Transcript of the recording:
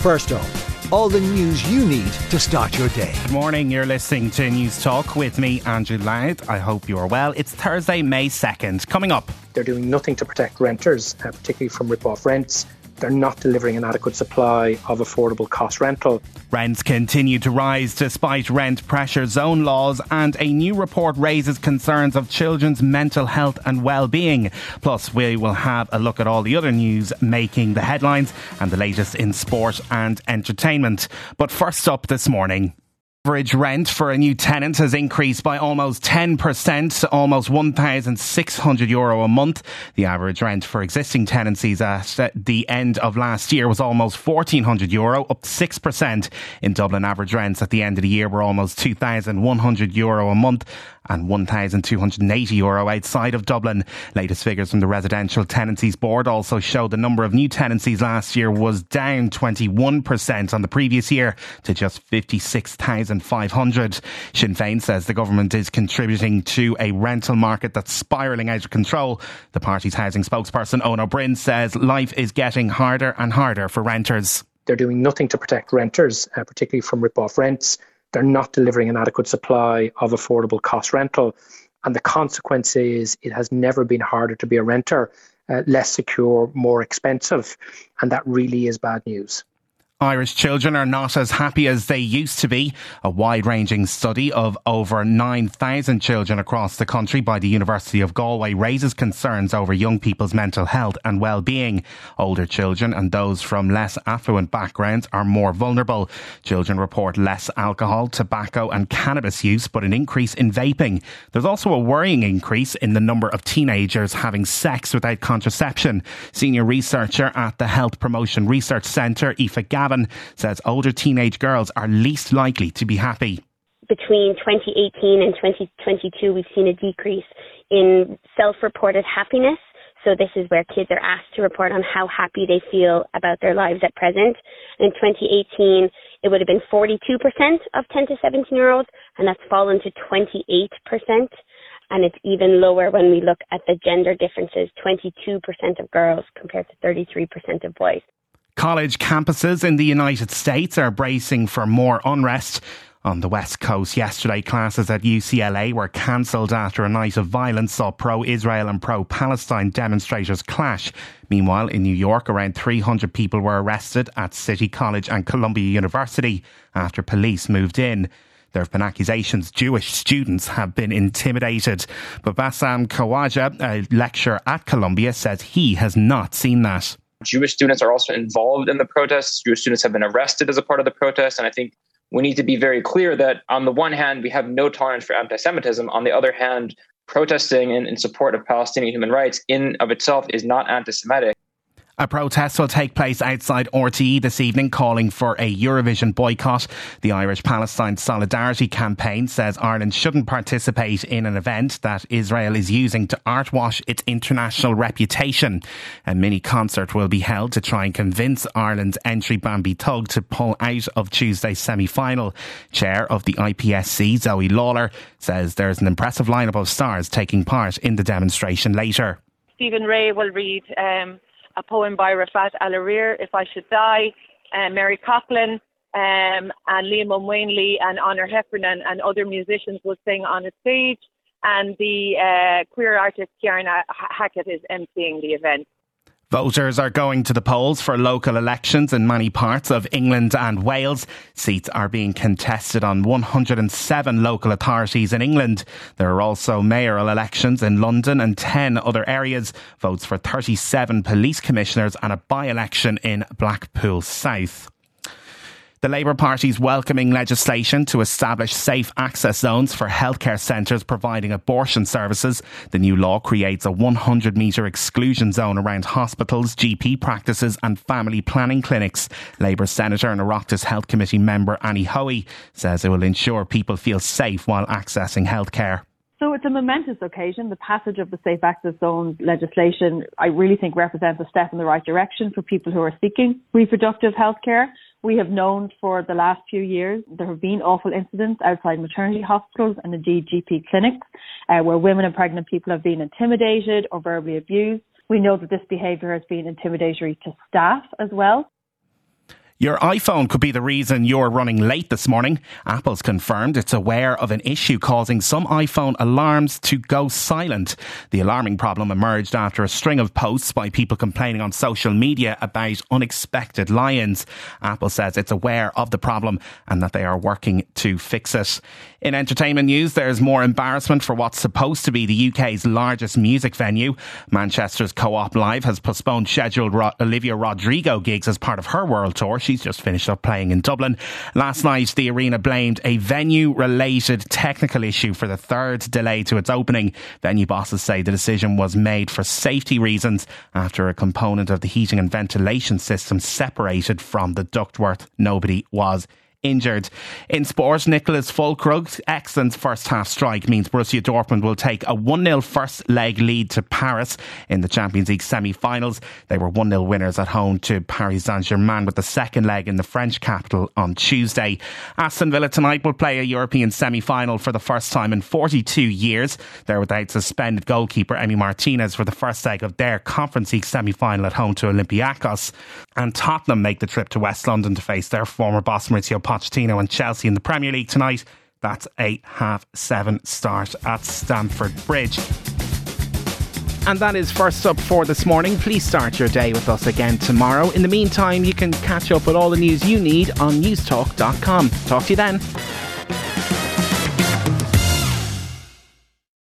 First up, all the news you need to start your day. Good morning, you're listening to News Talk with me, Andrew Loud. I hope you are well. It's Thursday, May 2nd. Coming up. They're doing nothing to protect renters, particularly from rip-off rents. They're not delivering an adequate supply of affordable cost rental. Rents continue to rise despite rent pressure zone laws, and a new report raises concerns of children's mental health and well-being. Plus, we will have a look at all the other news making the headlines and the latest in sport and entertainment. But first up this morning. Average rent for a new tenant has increased by almost 10% to almost €1,600 a month. The average rent for existing tenancies at the end of last year was almost €1,400, up 6%. In Dublin, average rents at the end of the year were almost €2,100 a month and €1,280 outside of Dublin. Latest figures from the Residential Tenancies Board also show the number of new tenancies last year was down 21% on the previous year to just 56,500. Sinn Féin says the government is contributing to a rental market that's spiralling out of control. The party's housing spokesperson, Eoin Ó Broin, says life is getting harder and harder for renters. They're doing nothing to protect renters, particularly from rip-off rents. They're not delivering an adequate supply of affordable cost rental. And the consequence is it has never been harder to be a renter, less secure, more expensive. And that really is bad news. Irish children are not as happy as they used to be. A wide-ranging study of over 9,000 children across the country by the University of Galway raises concerns over young people's mental health and well-being. Older children and those from less affluent backgrounds are more vulnerable. Children report less alcohol, tobacco and cannabis use, but an increase in vaping. There's also a worrying increase in the number of teenagers having sex without contraception. Senior researcher at the Health Promotion Research Centre, Aoife Gavin, says older teenage girls are least likely to be happy. Between 2018 and 2022, we've seen a decrease in self-reported happiness. So this is where kids are asked to report on how happy they feel about their lives at present. In 2018, it would have been 42% of 10 to 17-year-olds, and that's fallen to 28%. And it's even lower when we look at the gender differences, 22% of girls compared to 33% of boys. College campuses in the United States are bracing for more unrest. On the West Coast yesterday, classes at UCLA were cancelled after a night of violence saw pro-Israel and pro-Palestine demonstrators clash. Meanwhile, in New York, around 300 people were arrested at City College and Columbia University after police moved in. There have been accusations Jewish students have been intimidated. But Bassam Khawaja, a lecturer at Columbia, says he has not seen that. Jewish students are also involved in the protests. Jewish students have been arrested as a part of the protest. And I think we need to be very clear that on the one hand, we have no tolerance for anti-Semitism. On the other hand, protesting in support of Palestinian human rights in of itself is not anti-Semitic. A protest will take place outside RTE this evening calling for a Eurovision boycott. The Irish Palestine Solidarity Campaign says Ireland shouldn't participate in an event that Israel is using to artwash its international reputation. A mini concert will be held to try and convince Ireland's entry Bambi Thug to pull out of Tuesday's semi-final. Chair of the IPSC, Zoe Lawler, says there's an impressive lineup of stars taking part in the demonstration later. Stephen Ray will read a poem by Rafat Al-Arir, If I Should Die, Mary Coughlin, and Liam O'Wainley and Honor Heffernan and other musicians will sing on a stage, and the queer artist Kieran Hackett is emceeing the event. Voters are going to the polls for local elections in many parts of England and Wales. Seats are being contested on 107 local authorities in England. There are also mayoral elections in London and 10 other areas. Votes for 37 police commissioners and a by-election in Blackpool South. The Labour Party's welcoming legislation to establish safe access zones for healthcare centres providing abortion services. The new law creates a 100-metre exclusion zone around hospitals, GP practices and family planning clinics. Labour Senator and Oireachtas Health Committee member Annie Hoey says it will ensure people feel safe while accessing healthcare. So it's a momentous occasion. The passage of the Safe Access Zones legislation, I really think, represents a step in the right direction for people who are seeking reproductive health care. We have known for the last few years there have been awful incidents outside maternity hospitals and indeed GP clinics where women and pregnant people have been intimidated or verbally abused. We know that this behaviour has been intimidatory to staff as well. Your iPhone could be the reason you're running late this morning. Apple's confirmed it's aware of an issue causing some iPhone alarms to go silent. The alarming problem emerged after a string of posts by people complaining on social media about unexpected lie-ins. Apple says it's aware of the problem and that they are working to fix it. In entertainment news, there's more embarrassment for what's supposed to be the UK's largest music venue. Manchester's Co-op Live has postponed scheduled Olivia Rodrigo gigs as part of her world tour. She's just finished up playing in Dublin. Last night, the arena blamed a venue-related technical issue for the third delay to its opening. Venue bosses say the decision was made for safety reasons after a component of the heating and ventilation system separated from the ductwork. Nobody was injured. In sport, Nicholas Füllkrug's excellent first half strike means Borussia Dortmund will take a 1-0 first leg lead to Paris in the Champions League semi-finals. They were 1-0 winners at home to Paris Saint-Germain with the second leg in the French capital on Tuesday. Aston Villa tonight will play a European semi-final for the first time in 42 years. They're without suspended goalkeeper Emi Martinez for the first leg of their Conference League semi-final at home to Olympiacos. And Tottenham make the trip to West London to face their former boss Mauricio Pochettino and Chelsea in the Premier League tonight. That's a 7:30 start at Stamford Bridge. And that is First Up for this morning. Please start your day with us again tomorrow. In the meantime, you can catch up with all the news you need on newstalk.com. Talk to you then.